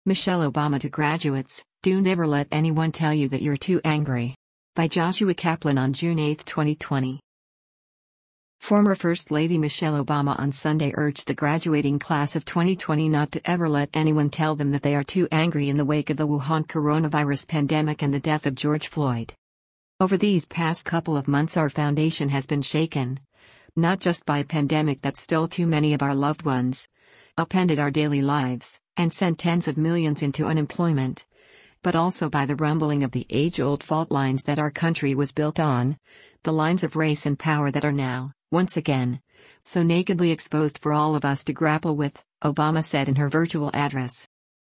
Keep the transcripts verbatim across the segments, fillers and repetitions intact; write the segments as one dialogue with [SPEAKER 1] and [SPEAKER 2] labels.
[SPEAKER 1] Michelle Obama to graduates, do never let anyone tell you that you're too angry. By Joshua Kaplan on June eighth, twenty twenty. Former First Lady Michelle Obama on Sunday urged the graduating class of twenty twenty not to ever let anyone tell them that they are too angry in the wake of the Wuhan coronavirus pandemic and the death of George Floyd. Over these past couple of months, our foundation has been shaken. Not just by a pandemic that stole too many of our loved ones, upended our daily lives, and sent tens of millions into unemployment, but also by the rumbling of the age-old fault lines that our country was built on, the lines of race and power that are now, once again, so nakedly exposed for all of us to grapple with, Obama said in her virtual address.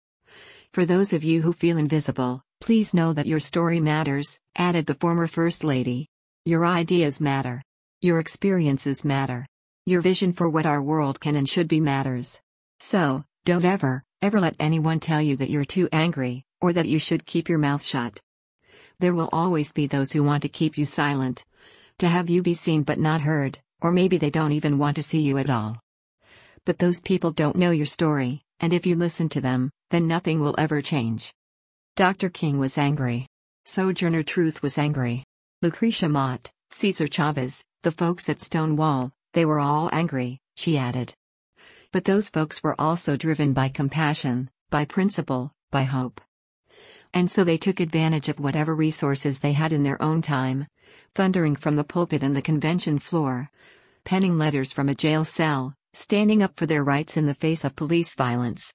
[SPEAKER 1] For those of you who feel invisible, please know that your story matters, added the former First Lady. Your ideas matter. Your experiences matter. Your vision for what our world can and should be matters. So, don't ever, ever let anyone tell you that you're too angry, or that you should keep your mouth shut. There will always be those who want to keep you silent, to have you be seen but not heard, or maybe they don't even want to see you at all. But those people don't know your story, and if you listen to them, then nothing will ever change. Doctor King was angry. Sojourner Truth was angry. Lucretia Mott, Cesar Chavez, the folks at Stonewall, they were all angry, she added. But those folks were also driven by compassion, by principle, by hope. And so they took advantage of whatever resources they had in their own time, thundering from the pulpit and the convention floor, penning letters from a jail cell, standing up for their rights in the face of police violence.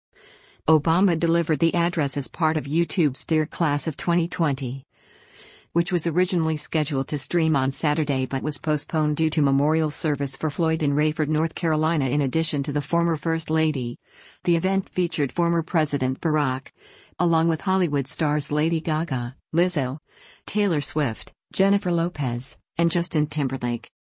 [SPEAKER 1] Obama delivered the address as part of YouTube's Dear Class of twenty twenty, which was originally scheduled to stream on Saturday but was postponed due to memorial service for Floyd in Rayford, North Carolina. In addition to the former First Lady, the event featured former President Barack, along with Hollywood stars Lady Gaga, Lizzo, Taylor Swift, Jennifer Lopez, and Justin Timberlake.